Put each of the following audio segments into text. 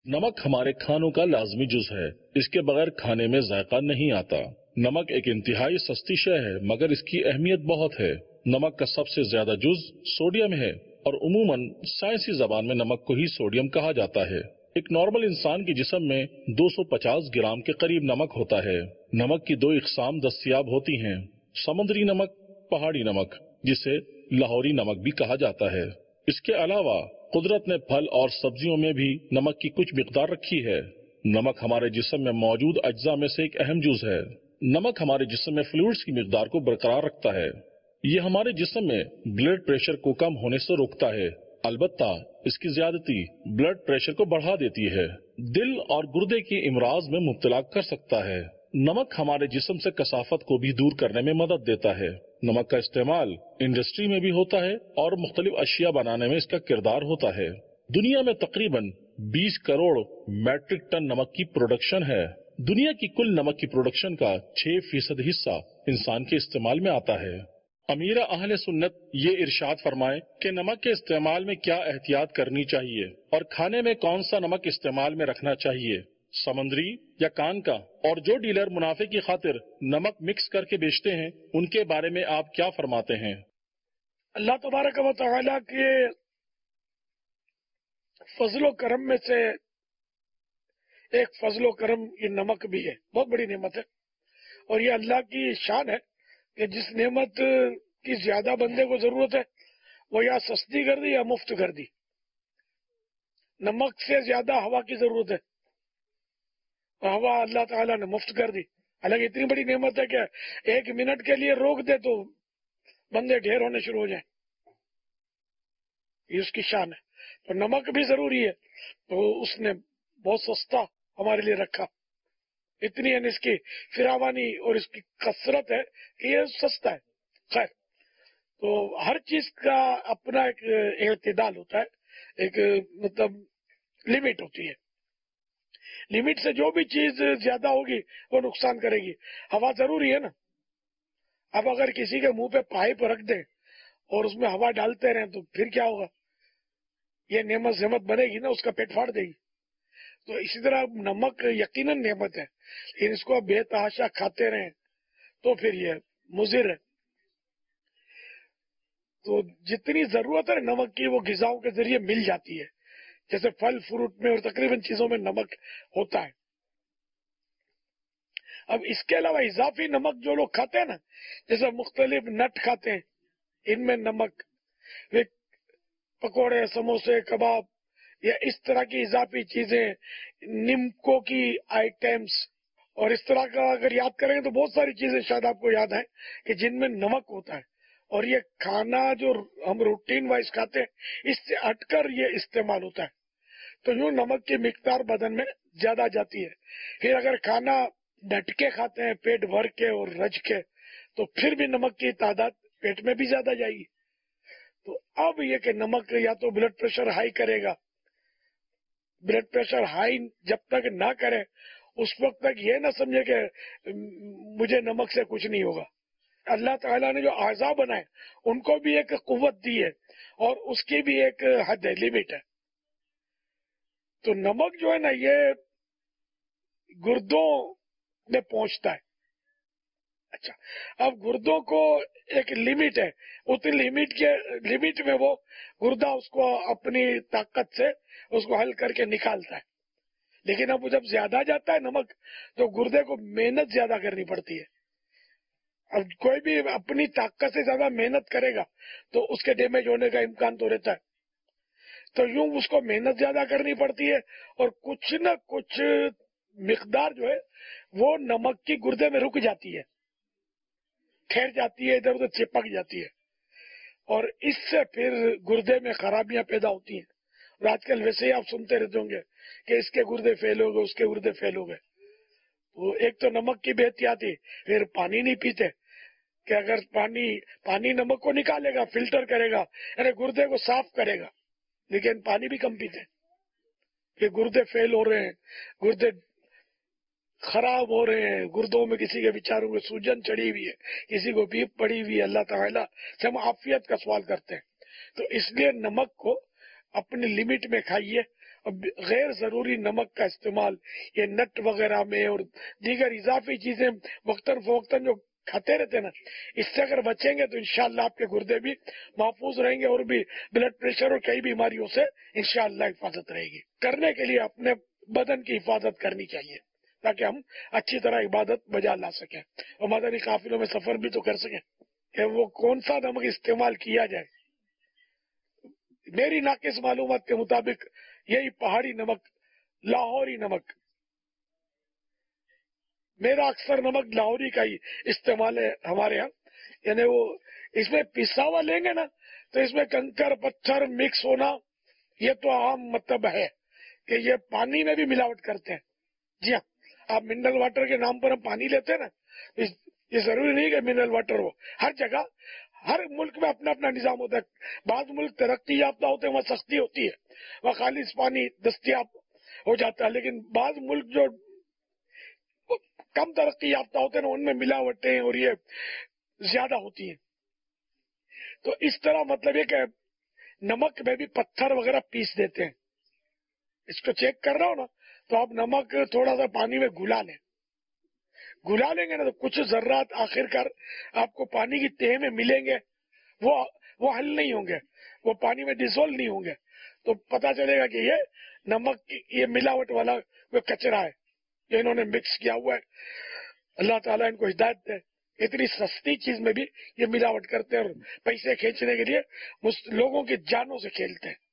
نمک ہمارے کھانوں کا لازمی جز ہے، اس کے بغیر کھانے میں ذائقہ نہیں آتا۔ نمک ایک انتہائی سستی شے ہے مگر اس کی اہمیت بہت ہے۔ نمک کا سب سے زیادہ جز سوڈیم ہے اور عموماً سائنسی زبان میں نمک کو ہی سوڈیم کہا جاتا ہے۔ ایک نارمل انسان کے جسم میں 250 گرام کے قریب نمک ہوتا ہے۔ نمک کی 2 اقسام دستیاب ہوتی ہیں، سمندری نمک، پہاڑی نمک، جسے لاہوری نمک بھی کہا جاتا ہے۔ اس کے علاوہ قدرت نے پھل اور سبزیوں میں بھی نمک کی کچھ مقدار رکھی ہے۔ نمک ہمارے جسم میں موجود اجزاء میں سے ایک اہم جز ہے۔ نمک ہمارے جسم میں فلوئڈز کی مقدار کو برقرار رکھتا ہے۔ یہ ہمارے جسم میں بلڈ پریشر کو کم ہونے سے روکتا ہے، البتہ اس کی زیادتی بلڈ پریشر کو بڑھا دیتی ہے، دل اور گردے کی امراض میں مبتلا کر سکتا ہے۔ نمک ہمارے جسم سے کثافت کو بھی دور کرنے میں مدد دیتا ہے۔ نمک کا استعمال انڈسٹری میں بھی ہوتا ہے اور مختلف اشیاء بنانے میں اس کا کردار ہوتا ہے۔ دنیا میں تقریباً 20 کروڑ میٹرک ٹن نمک کی پروڈکشن ہے۔ دنیا کی کل نمک کی پروڈکشن کا 6% حصہ انسان کے استعمال میں آتا ہے۔ امیرہ اہل سنت یہ ارشاد فرمائے کہ نمک کے استعمال میں کیا احتیاط کرنی چاہیے اور کھانے میں کون سا نمک استعمال میں رکھنا چاہیے، سمندری یا کان کا، اور جو ڈیلر منافع کی خاطر نمک مکس کر کے بیچتے ہیں ان کے بارے میں آپ کیا فرماتے ہیں؟ اللہ تبارک و تعالیٰ کے فضل و کرم میں سے ایک فضل و کرم یہ نمک بھی ہے، بہت بڑی نعمت ہے، اور یہ اللہ کی شان ہے کہ جس نعمت کی زیادہ بندے کو ضرورت ہے وہ یا سستی کر دی یا مفت کر دی۔ نمک سے زیادہ ہوا کی ضرورت ہے، ہوا اللہ تعالیٰ نے مفت کر دی۔ حالانکہ اتنی بڑی نعمت ہے کہ 1 منٹ کے لیے روک دے تو بندے ڈھیر ہونے شروع ہو جائیں، یہ اس کی شان ہے۔ تو نمک بھی ضروری ہے، تو اس نے بہت سستا ہمارے لیے رکھا، اتنی اس کی فراوانی اور اس کی کثرت ہے کہ یہ سستا ہے۔ خیر، تو ہر چیز کا اپنا ایک اعتدال ہوتا ہے، ایک مطلب لمٹ ہوتی ہے۔ لمٹ سے جو بھی چیز زیادہ ہوگی وہ نقصان کرے گی۔ ہوا ضروری ہے نا، اب اگر کسی کے منہ پہ پائپ رکھ دیں اور اس میں ہوا ڈالتے رہیں تو پھر کیا ہوگا؟ یہ نعمت زحمت بنے گی نا، اس کا پیٹ پھاڑ دے گی۔ تو اسی طرح نمک یقیناً نعمت ہے، لیکن اس کو بے تحاشا کھاتے رہیں تو پھر یہ مضر ہے۔ تو جتنی ضرورت ہے نمک کی وہ غذاؤں کے ذریعے مل جاتی ہے، جیسے پھل فروٹ میں اور تقریباً چیزوں میں نمک ہوتا ہے۔ اب اس کے علاوہ اضافی نمک جو لوگ کھاتے ہیں نا، جیسے مختلف نٹ کھاتے ہیں، ان میں نمک، پکوڑے، سموسے، کباب یا اس طرح کی اضافی چیزیں، نمکوں کی آئٹمس، اور اس طرح کا اگر یاد کریں گے تو بہت ساری چیزیں شاید آپ کو یاد ہیں کہ جن میں نمک ہوتا ہے، اور یہ کھانا جو ہم روٹین وائز کھاتے ہیں اس سے ہٹ کر یہ استعمال ہوتا ہے، تو یوں نمک کی مقدار بدن میں زیادہ جاتی ہے۔ پھر اگر کھانا ڈٹ کے کھاتے ہیں پیٹ بھر کے اور رج کے تو پھر بھی نمک کی تعداد پیٹ میں بھی زیادہ جائے گی۔ تو اب یہ کہ نمک یا تو بلڈ پریشر ہائی کرے گا، بلڈ پریشر ہائی جب تک نہ کرے اس وقت تک یہ نہ سمجھے کہ مجھے نمک سے کچھ نہیں ہوگا۔ اللہ تعالیٰ نے جو اعضاء بنائے ان کو بھی ایک قوت دی ہے اور اس کی بھی ایک حد ہے، لمٹ ہے۔ تو نمک جو ہے نا یہ گردوں میں پہنچتا ہے۔ اچھا، اب گردوں کو ایک لمٹ ہے، اتنی لمٹ میں وہ گردہ اس کو اپنی طاقت سے اس کو حل کر کے نکالتا ہے، لیکن اب جب زیادہ جاتا ہے نمک تو گردے کو محنت زیادہ کرنی پڑتی ہے۔ اب کوئی بھی اپنی طاقت سے زیادہ محنت کرے گا تو اس کے ڈیمیج ہونے کا امکان تو رہتا ہے، تو یوں اس کو محنت زیادہ کرنی پڑتی ہے اور کچھ نہ کچھ مقدار جو ہے وہ نمک کی گردے میں رک جاتی ہے، ٹھہر جاتی ہے، ادھر ادھر چپک جاتی ہے، اور اس سے پھر گردے میں خرابیاں پیدا ہوتی ہیں۔ اور آج کل ویسے ہی آپ سنتے رہتے ہوں گے کہ اس کے گردے فیل ہو گئے، اس کے گردے فیل ہو گئے۔ تو ایک تو نمک کی بے احتیاطی، پھر پانی نہیں پیتے کہ اگر پانی نمک کو نکالے گا، فلٹر کرے گا، یعنی گردے کو صاف کرے گا، لیکن پانی بھی کم پیتے، پھر گردے فیل ہو رہے ہیں، گردے خراب ہو رہے ہیں، گردوں میں کسی کے بیچاروں کو سوجن چڑھی ہوئی ہے، کسی کو پیپ پڑی ہوئی ہے۔ اللہ تعالیٰ سے ہم عافیت کا سوال کرتے ہیں۔ تو اس لیے نمک کو اپنی لمٹ میں کھائیے اب غیر ضروری نمک کا استعمال یہ نٹ وغیرہ میں اور دیگر اضافی چیزیں وقتاً فوقتاً جو کھاتے رہتے ہیں نا، اس سے اگر بچیں گے تو انشاءاللہ آپ کے گردے بھی محفوظ رہیں گے اور بھی بلڈ پریشر اور کئی بیماریوں سے انشاءاللہ حفاظت رہے گی۔ کرنے کے لیے اپنے بدن کی حفاظت کرنی چاہیے تاکہ ہم اچھی طرح عبادت بجا لا سکیں اور مدنی قافلوں میں سفر بھی تو کر سکیں کہ وہ کون سا نمک استعمال کیا جائے۔ میری ناقص معلومات کے مطابق یہی پہاڑی نمک، لاہوری نمک، میرا اکثر نمک لاہوری کا ہی استعمال ہے ہمارے ہاں، یعنی وہ اس میں پسا ہوا لیں گے نا تو اس میں کنکر پتھر مکس ہونا یہ تو عام مطلب ہے کہ یہ پانی میں بھی ملاوٹ کرتے ہیں۔ جی ہاں، آپ منرل واٹر کے نام پر ہم پانی لیتے ہیں نا، یہ ضروری نہیں کہ منرل واٹر ہو، ہر جگہ ہر ملک میں اپنا اپنا نظام ہوتا ہے۔ بعض ملک ترقی یافتہ ہوتے ہیں، وہاں سختی ہوتی ہے، وہاں خالص پانی دستیاب ہو جاتا ہے، لیکن بعض ملک جو کم ترقی یافتہ ہوتے ہیں نا ان میں ملاوٹیں اور یہ زیادہ ہوتی ہیں۔ تو اس طرح مطلب یہ کہ نمک میں بھی پتھر وغیرہ پیس دیتے ہیں۔ اس کو چیک کر رہا ہو نا تو آپ نمک تھوڑا سا پانی میں گلا لیں گے نا تو کچھ ذرات آخر کار آپ کو پانی کی تہ میں ملیں گے، وہ حل نہیں ہوں گے، وہ پانی میں ڈیزولو نہیں ہوں گے، تو پتا چلے گا کہ یہ نمک یہ ملاوٹ والا کوئی کچرا ہے جو انہوں نے مکس کیا ہوا ہے۔ اللہ تعالیٰ ان کو ہدایت دے۔ اتنی سستی چیز میں بھی یہ ملاوٹ کرتے ہیں اور پیسے کھینچنے کے لیے لوگوں کی جانوں سے کھیلتے ہیں۔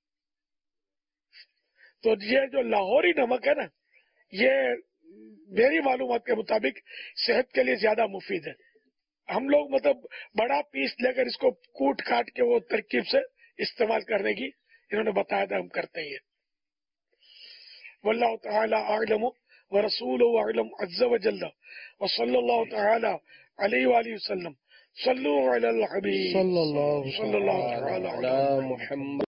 تو یہ جو لاہوری نمک ہے نا یہ میری معلومات کے مطابق صحت کے لیے زیادہ مفید ہے۔ ہم لوگ مطلب بڑا پیس لے کر اس کو کوٹ کاٹ کے وہ ترکیب سے استعمال کرنے کی انہوں نے بتایا تھا، ہم کرتے ہیں۔ واللہ تعالی اعلم ورسولہ اعلم عز وجل وصلی اللہ تعالی علیہ وآلہ وسلم۔ صلو علی الحبیب صلی اللہ تعالی علی محمد۔